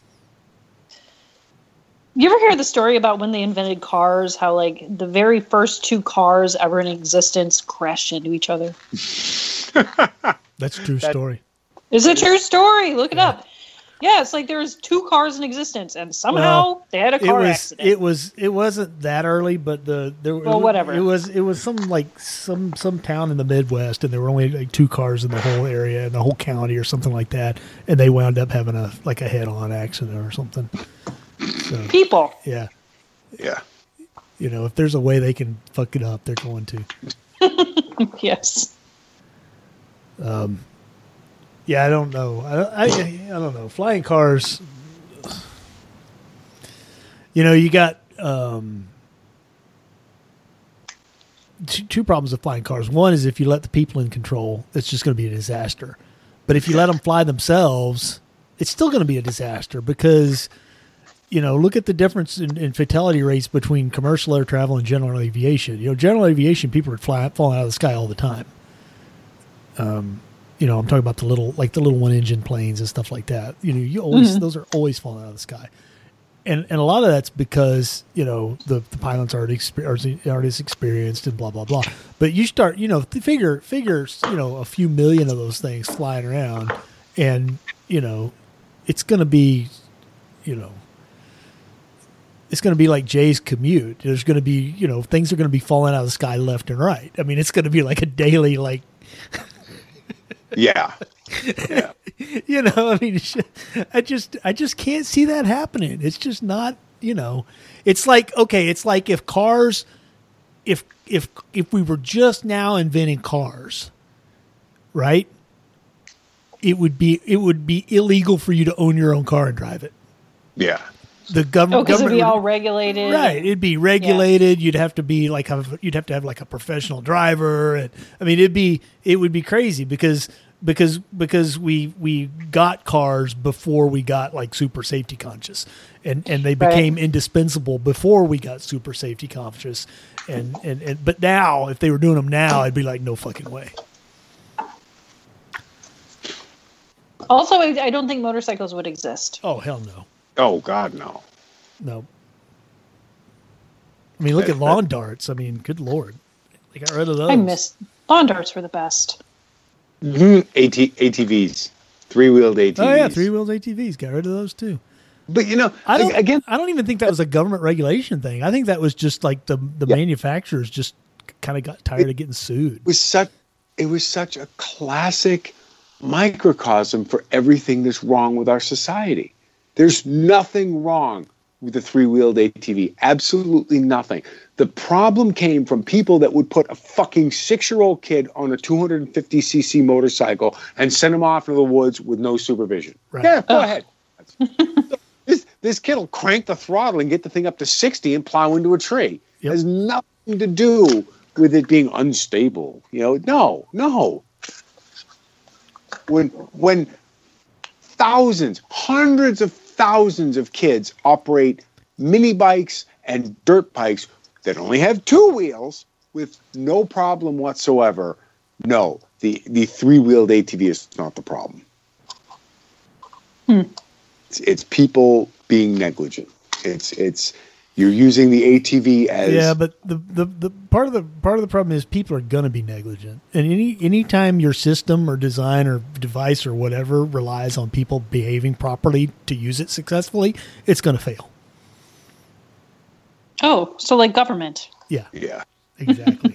You ever hear the story about when they invented cars, how like the very first 2 cars ever in existence crashed into each other? That's a true story. It's a true story. Look it up. Yeah, it's like there was 2 cars in existence, and somehow they had a car accident. It wasn't that early, but whatever. It was some town in the Midwest, and there were only like 2 cars in the whole area, in the whole county, or something like that, and they wound up having a head-on accident or something. So, people. Yeah. Yeah. If there's a way they can fuck it up, they're going to. Yes. Yeah, I don't know. I don't know. Flying cars. You got two problems with flying cars. One is if you let the people in control, it's just going to be a disaster. But if you let them fly themselves, it's still going to be a disaster because, look at the difference in fatality rates between commercial air travel and general aviation. General aviation, people are falling out of the sky all the time. I'm talking about the little one-engine planes and stuff like that. Those are always falling out of the sky, and a lot of that's because the pilots are already experienced and blah blah blah. But you start figure a few million of those things flying around, and it's going to be it's going to be like Jay's commute. There's going to be things are going to be falling out of the sky left and right. I mean, it's going to be like a daily like. Yeah. I mean, I just can't see that happening. It's just not, it's like, okay, it's like if cars, if we were just now inventing cars, right? It would be illegal for you to own your own car and drive it. Yeah. the government. Because it'd be all regulated. Right. It'd be regulated. Yeah. You'd have to be like you'd have to have like a professional driver. And I mean, it would be crazy because we got cars before we got like super safety conscious, and they became indispensable before we got super safety conscious. And but now, if they were doing them now, I'd be like, no fucking way. Also, I don't think motorcycles would exist. Oh, hell no. Oh, God, no. No. I mean, look at lawn darts. I mean, good Lord. They got rid of those. I miss lawn darts were the best. Mm-hmm. ATVs. Three-wheeled ATVs. Oh, yeah, three-wheeled ATVs. Got rid of those, too. But, you know, I don't even think that was a government regulation thing. I think that was just like the manufacturers just kind of got tired of getting sued. It was such a classic microcosm for everything that's wrong with our society. There's nothing wrong with the three-wheeled ATV. Absolutely nothing. The problem came from people that would put a fucking 6-year-old kid on a 250cc motorcycle and send him off into the woods with no supervision. Right. Yeah, go ahead. This kid will crank the throttle and get the thing up to 60 and plow into a tree. Yep. It has nothing to do with it being unstable. You know, no. When thousands, hundreds of thousands of kids operate mini bikes and dirt bikes that only have 2 wheels with no problem whatsoever, no, the three-wheeled ATV is not the problem. It's people being negligent. It's you're using the ATV as but the part of the problem is people are going to be negligent, and anytime your system or design or device or whatever relies on people behaving properly to use it successfully, it's going to fail. Oh, so like government? Yeah, exactly.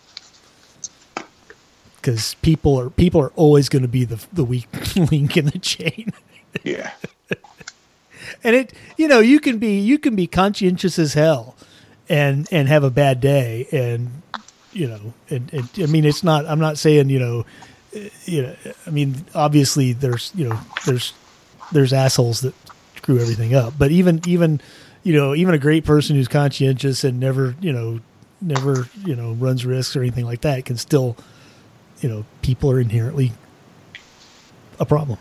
Because people are always going to be the weak link in the chain. Yeah. And you can be conscientious as hell and have a bad day, and I mean, it's not, I'm not saying, I mean, obviously there's assholes that screw everything up, but even a great person who's conscientious and never runs risks or anything like that can still, people are inherently a problem.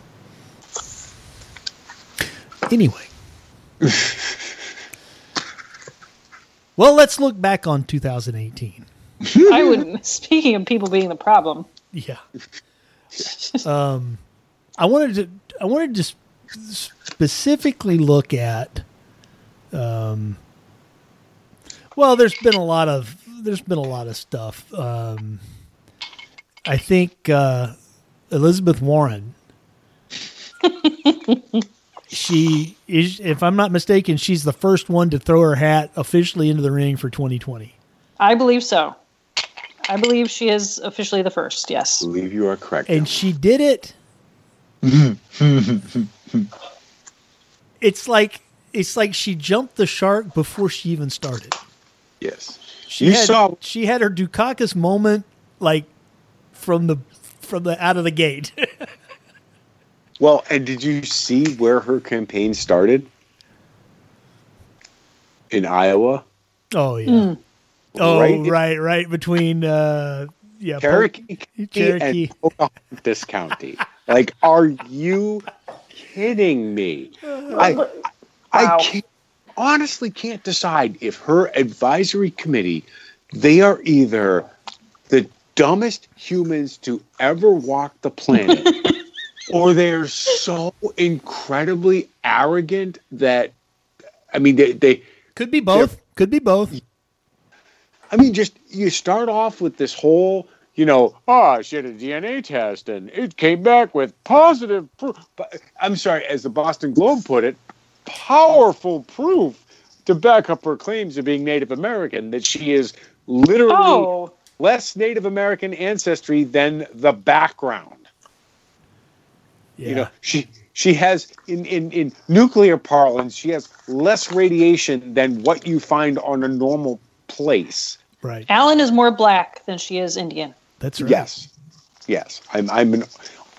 Anyway. Well, let's look back on 2018. I wouldn't. Speaking of people being the problem. Yeah. I wanted to specifically look at. Well, there's been a lot of stuff. I think Elizabeth Warren. She is, if I'm not mistaken, she's the first one to throw her hat officially into the ring for 2020. I believe so. I believe she is officially the first, yes. I believe you are correct. And she did it. It's like she jumped the shark before she even started. Yes. She had her Dukakis moment like from the out of the gate. Well, and did you see where her campaign started? In Iowa? Oh, yeah. Oh, right. Between, Cherokee and Pocahontas County. Like, are you kidding me? I honestly can't decide if her advisory committee, they are either the dumbest humans to ever walk the planet, or they're so incredibly arrogant that, I mean, they could be both. Could be both. I mean, just you start off with this whole, she had a DNA test and it came back with positive proof. I'm sorry, as the Boston Globe put it, powerful proof to back up her claims of being Native American, that she is literally less Native American ancestry than the background. Yeah. She has, in nuclear parlance, she has less radiation than what you find on a normal place. Right. Alan is more black than she is Indian. That's right. Yes. I'm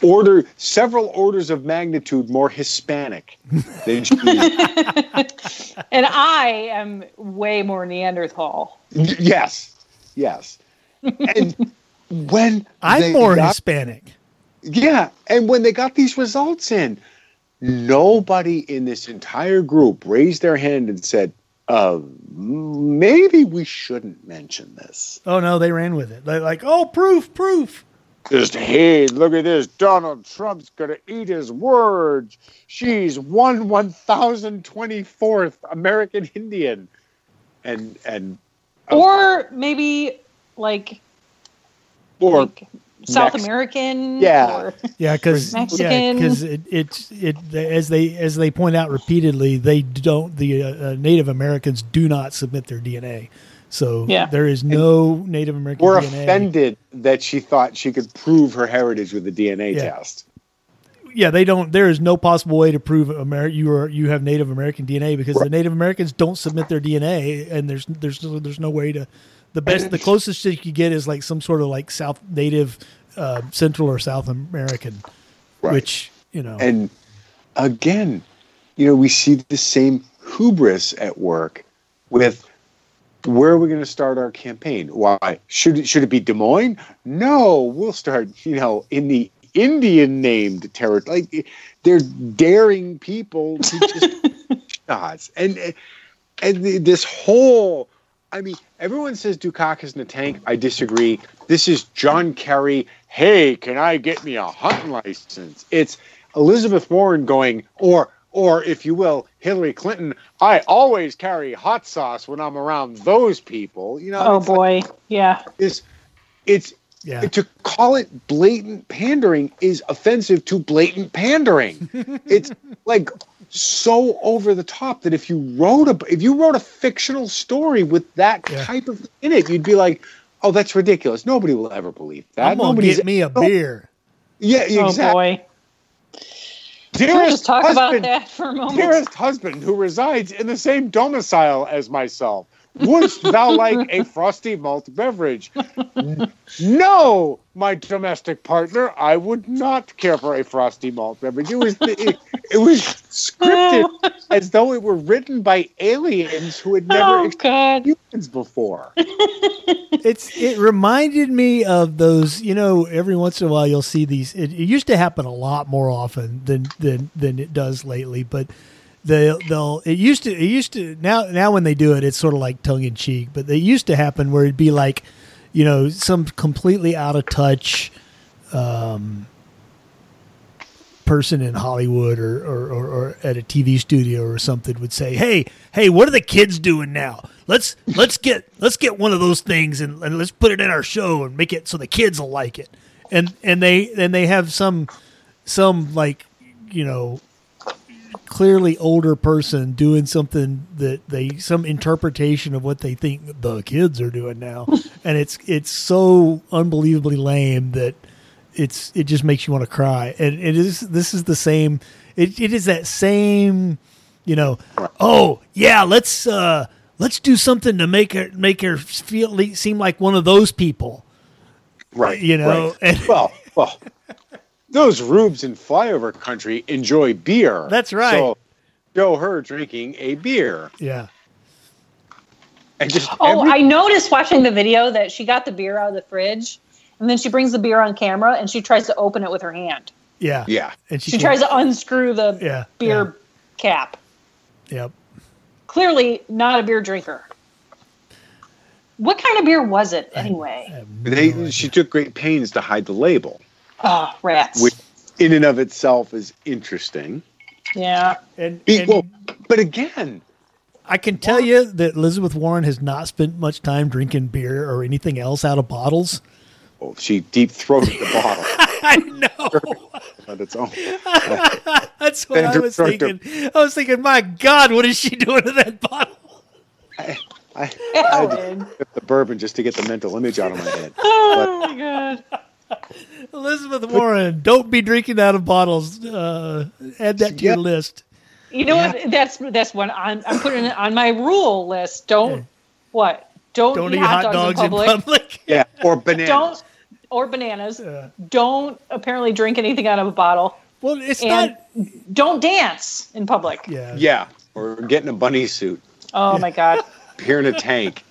several orders of magnitude more Hispanic than she is. And I am way more Neanderthal. Yes. And when I'm more Hispanic. Yeah, and when they got these results in, nobody in this entire group raised their hand and said, maybe we shouldn't mention this. Oh, no, they ran with it. They're like, oh, proof. Just, hey, look at this. Donald Trump's going to eat his words. She's 1,024th American Indian. And or maybe like South American, because Mexican. Because as they point out repeatedly, they don't. The Native Americans do not submit their DNA, so there is no Native American. We're DNA. Offended that she thought she could prove her heritage with a DNA test. Yeah, they don't. There is no possible way to prove you have Native American DNA because the Native Americans don't submit their DNA, and there's no way to. The closest you could get is like some sort of like South Native, Central or South American, which And again, we see the same hubris at work with where are we going to start our campaign? Why should it be Des Moines? No, we'll start in the Indian named territory. Like they're daring people to just shots and this whole. I mean, everyone says Dukakis in the tank. I disagree. This is John Kerry. Hey, can I get me a hunting license? It's Elizabeth Warren going, or if you will, Hillary Clinton. I always carry hot sauce when I'm around those people. Oh boy, yeah. To call it blatant pandering is offensive to blatant pandering. It's like so over the top that if you wrote a fictional story with that type of in it, you'd be like, oh, that's ridiculous. Nobody will ever believe that. I'm gonna get me a beer. Yeah, exactly. Oh boy. Can we just talk about that for a moment? Dearest husband who resides in the same domicile as myself. Wouldst thou like a frosty malt beverage? No, my domestic partner, I would not care for a frosty malt beverage. It was scripted as though it were written by aliens who had never experienced humans before. It reminded me of those. Every once in a while you'll see these. It used to happen a lot more often than it does lately, but. It used to now when they do it, it's sort of like tongue in cheek, but they used to happen where it'd be like, some completely out of touch, person in Hollywood or at a TV studio or something would say, Hey, what are the kids doing now? Let's get one of those things and let's put it in our show and make it so the kids will like it. And they have some like, clearly older person doing something some interpretation of what they think the kids are doing now, and it's so unbelievably lame that it just makes you want to cry. And this is the same. It is that same. Oh yeah, let's do something to make her seem like one of those people, right? Right. And well. Those rubes in flyover country enjoy beer. That's right. So show her drinking a beer. Yeah. And just I noticed watching the video that she got the beer out of the fridge, and then she brings the beer on camera and she tries to open it with her hand. Yeah. Yeah. And she tries to unscrew the beer cap. Yep. Clearly not a beer drinker. What kind of beer was it anyway? She took great pains to hide the label. Oh, rats. Which in and of itself is interesting. Yeah. But again, I can tell you that Elizabeth Warren has not spent much time drinking beer or anything else out of bottles. Oh, she deep-throated the bottle. I know. On its own. That's what I was thinking. I was thinking, my God, what is she doing to that bottle? I had to get the bourbon just to get the mental image out of my head. My God. Elizabeth Warren, don't be drinking out of bottles. Add that to your list. You know what? That's one I'm putting it on my rule list. Don't eat hot dogs in public. Yeah, or bananas. Bananas. Don't apparently drink anything out of a bottle. Well, don't dance in public. Yeah. Yeah. or get in a bunny suit. Oh my God! Appear in a tank.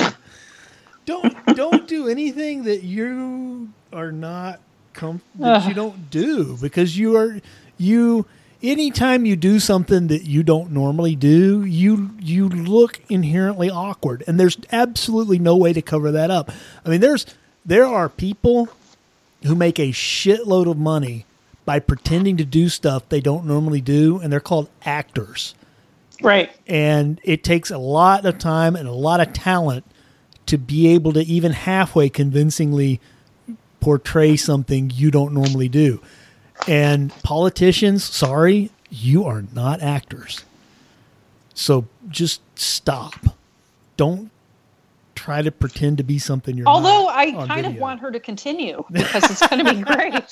Don't do anything that you are not that you don't do, because anytime you do something that you don't normally do, you look inherently awkward, and there's absolutely no way to cover that up. I mean, there are people who make a shitload of money by pretending to do stuff they don't normally do, and they're called actors. Right. And it takes a lot of time and a lot of talent to be able to even halfway convincingly portray something you don't normally do. And politicians, sorry, you are not actors. So just stop. Don't try to pretend to be something you're Although not. I kind of want her to continue, because it's going to be great.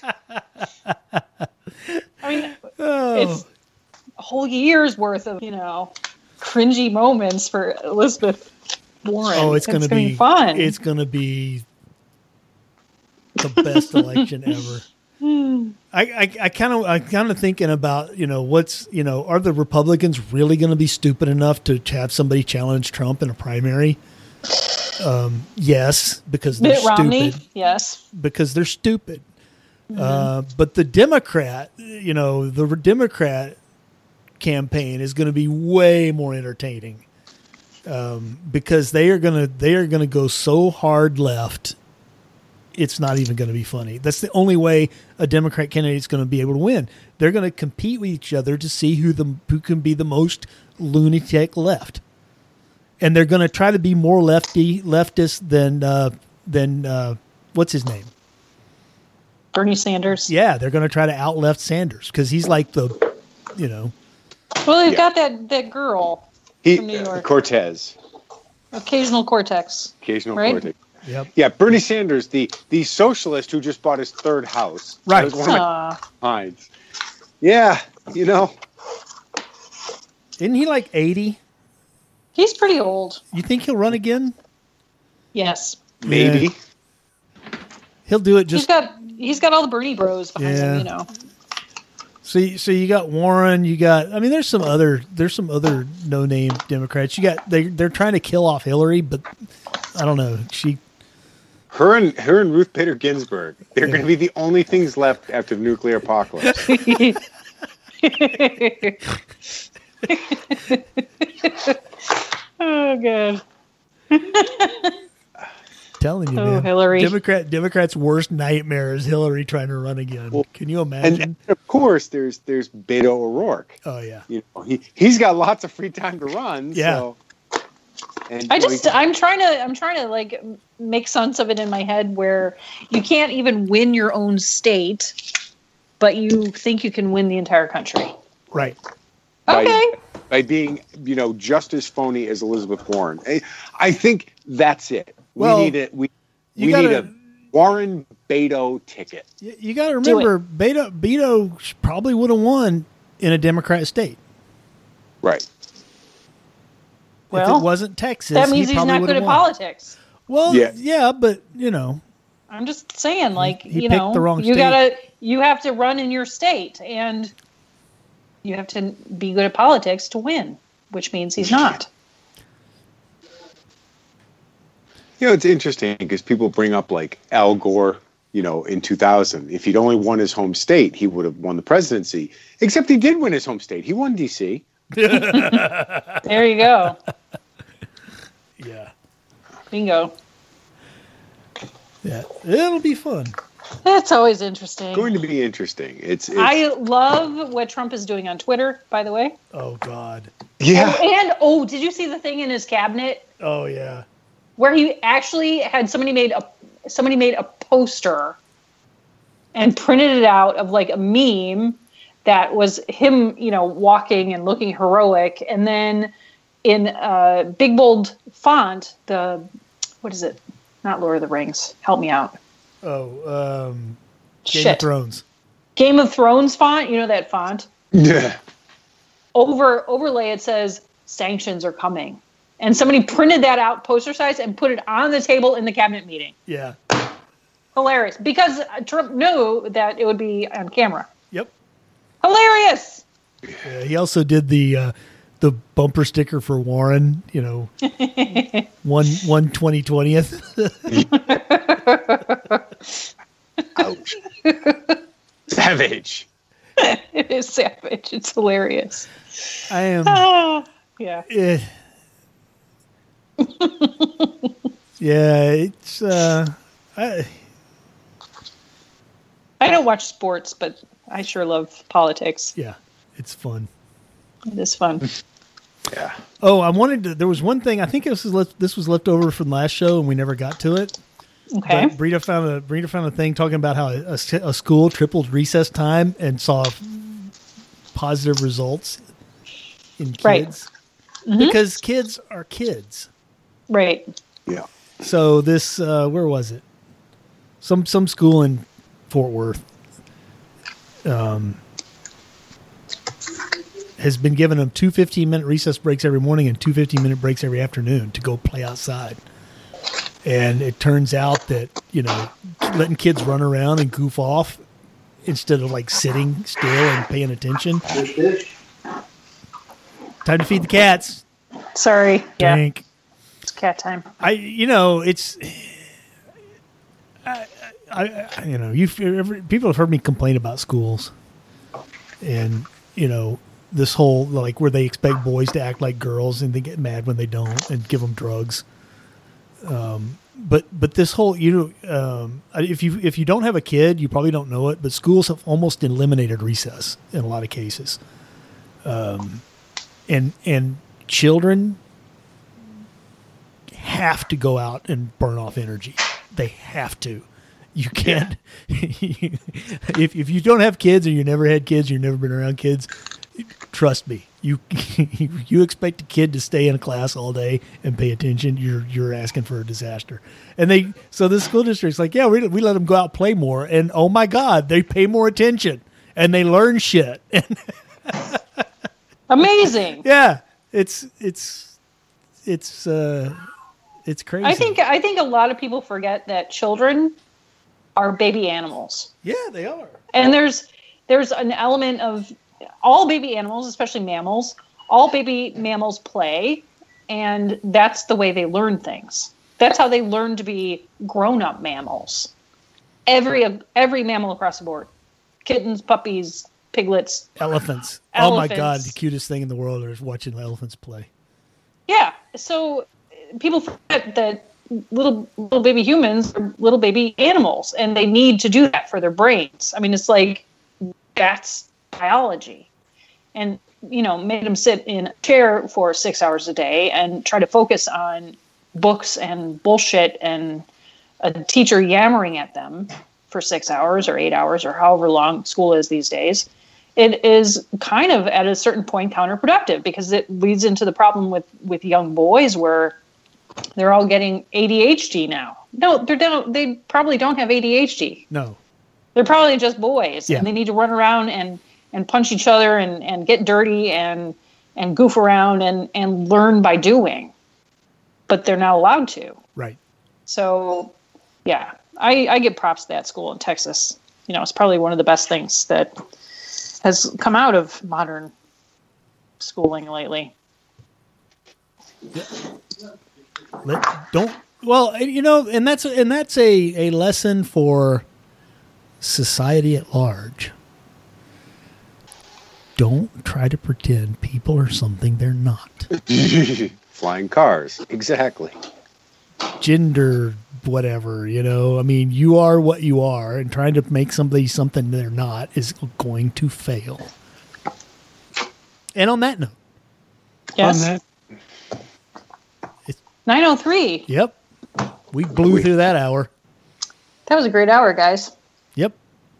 I mean, it's a whole year's worth of, cringy moments for Elizabeth Warren. Oh, it's going to be fun. It's going to be the best election ever. I kind of thinking about, are the Republicans really going to be stupid enough to have somebody challenge Trump in a primary? Yes, because they're Mitt Romney, stupid. yes, because they're stupid. But the Democrat campaign is going to be way more entertaining, because they are going to go so hard left. It's not even going to be funny. That's the only way a Democrat candidate is going to be able to win. They're going to compete with each other to see who can be the most lunatic left, and they're going to try to be more leftist than what's his name? Bernie Sanders. Yeah, they're going to try to out-left Sanders, because he's like the. Well, they've got that girl from New York. Cortez. Occasional Cortex. Right? Cortex. Yep. Yeah, Bernie Sanders, the socialist who just bought his third house. Right. That was one of my finds. Yeah, Isn't he like 80? He's pretty old. You think he'll run again? Yes. Maybe. Yeah. He'll do it just... He's got all the Bernie bros behind him, So you got Warren, there's some other no-name Democrats. They're trying to kill off Hillary, but I don't know. Her and Ruth Bader Ginsburg, they're going to be the only things left after the nuclear apocalypse. Oh, God. Telling you, man. Hillary. Democrats' worst nightmare is Hillary trying to run again. Well, can you imagine? And of course, there's Beto O'Rourke. Oh yeah. He's got lots of free time to run. Yeah. So, I'm trying to like make sense of it in my head, where you can't even win your own state, but you think you can win the entire country. Right. Okay. By being, just as phony as Elizabeth Warren. I think that's it. We need a Warren Beto ticket. You got to remember, Beto probably would have won in a Democrat state. Right. Well, if it wasn't Texas, that means he's not good at politics. Well, yeah, but I'm just saying, like, he picked the wrong state. You have to run in your state, and you have to be good at politics to win, which means he's not. It's interesting because people bring up like Al Gore, in 2000. If he'd only won his home state, he would have won the presidency. Except he did win his home state. He won D.C. There you go. Yeah. Bingo. Yeah, it'll be fun. It's always interesting. It's going to be interesting. I love what Trump is doing on Twitter, by the way. Oh, God. Yeah. And did you see the thing in his cabinet? Oh, yeah. Where he actually had somebody made a poster and printed it out of like a meme that was him, walking and looking heroic, and then in big bold font, what is it? Not Lord of the Rings. Help me out. Oh, Game of Thrones. Game of Thrones font. You know that font? Yeah. Overlay, it says sanctions are coming. And somebody printed that out poster size and put it on the table in the cabinet meeting. Yeah. Hilarious. Because Trump knew that it would be on camera. Yep. Hilarious. Yeah, he also did the the bumper sticker for Warren, 1/20/20th. Ouch. Savage. It is savage. It's hilarious. I am. Yeah. Yeah, it's. I don't watch sports, but I sure love politics. Yeah, it's fun. It is fun. Yeah. Oh, there was one thing. I think this was left over from last show, and we never got to it. Okay. But Brita found a thing talking about how a school tripled recess time and saw positive results in kids. Right. Mm-hmm. Because kids are kids. Right. Yeah. So this, where was it? Some school in Fort Worth has been giving them 2 15-minute recess breaks every morning and 2 15-minute breaks every afternoon to go play outside. And it turns out that, letting kids run around and goof off instead of like sitting still and paying attention. Time to feed the cats. Sorry. Drink. Yeah. It's cat time. People have heard me complain about schools, and this whole like where they expect boys to act like girls and they get mad when they don't and give them drugs. But this whole if you don't have a kid, you probably don't know it, but schools have almost eliminated recess in a lot of cases, and children have to go out and burn off energy. They have to. You can't. If you don't have kids or you never had kids, you've never been around kids, trust me. You expect a kid to stay in a class all day and pay attention, you're asking for a disaster. And so the school district's like, yeah, we let them go out and play more, and oh my God, they pay more attention and they learn shit. Amazing. Yeah, it's crazy. I think a lot of people forget that children are baby animals. Yeah, they are. And there's an element of all baby animals, especially mammals, all baby mammals play, and that's the way they learn things. That's how they learn to be grown-up mammals. Every mammal across the board. Kittens, puppies, piglets. Elephants. Oh my God, the cutest thing in the world is watching elephants play. Yeah. So people forget that little baby humans are little baby animals, and they need to do that for their brains. I mean, it's like that's biology. And, made them sit in a chair for 6 hours a day and try to focus on books and bullshit and a teacher yammering at them for 6 hours or 8 hours or however long school is these days. It is kind of at a certain point counterproductive because it leads into the problem with young boys where they're all getting ADHD now. No, they probably don't have ADHD. No. They're probably just boys. Yeah. And they need to run around and punch each other and get dirty and goof around and learn by doing. But they're not allowed to. Right. So, yeah, I give props to that school in Texas. It's probably one of the best things that has come out of modern schooling lately. And that's a lesson for society at large. Don't try to pretend people are something they're not. Flying cars, exactly. Gender, whatever, I mean, you are what you are, and trying to make somebody something they're not is going to fail. And on that note. Yes. 9:03. Yep. We blew through that hour. That was a great hour, guys. Yep.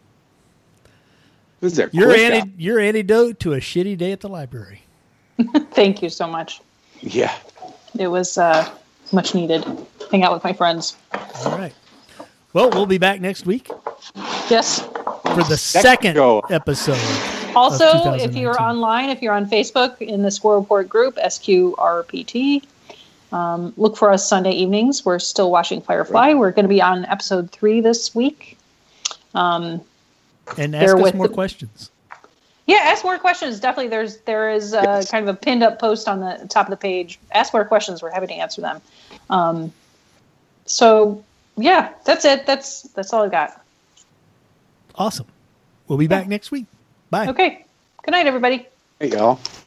Your antidote to a shitty day at the library. Thank you so much. Yeah. It was much needed. Hang out with my friends. All right. Well, we'll be back next week. Yes. For the second episode. Also, if you're online, if you're on Facebook in the Squirrel Report group, SQRPT, look for us Sunday evenings. We're still watching Firefly. We're going to be on episode 3 this week. And ask us more questions. Yeah, ask more questions. Definitely, there is kind of a pinned up post on the top of the page. Ask more questions. We're happy to answer them. So yeah, that's it. That's all I've got. Awesome. We'll be back next week. Bye. Okay. Good night, everybody. Hey, y'all.